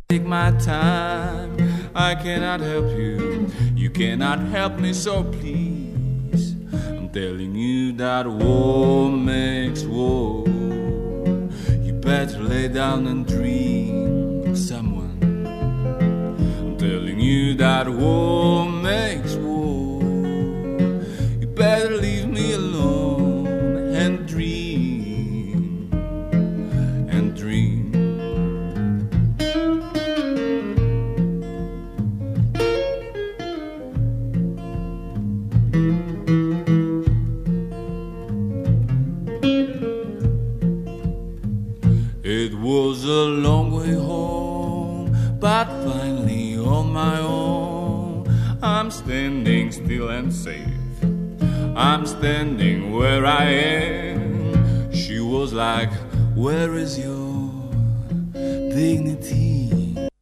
Take my time, I cannot help you, you cannot help me, so please. I'm telling you that war makes war. You better lay down and dream of someone. I'm telling you that war makes war. You better leave me alone and dream and dream. It was a long way home, but finally on my own. I'm standing still and safe, I'm standing where I am. She was like, where is your dignity?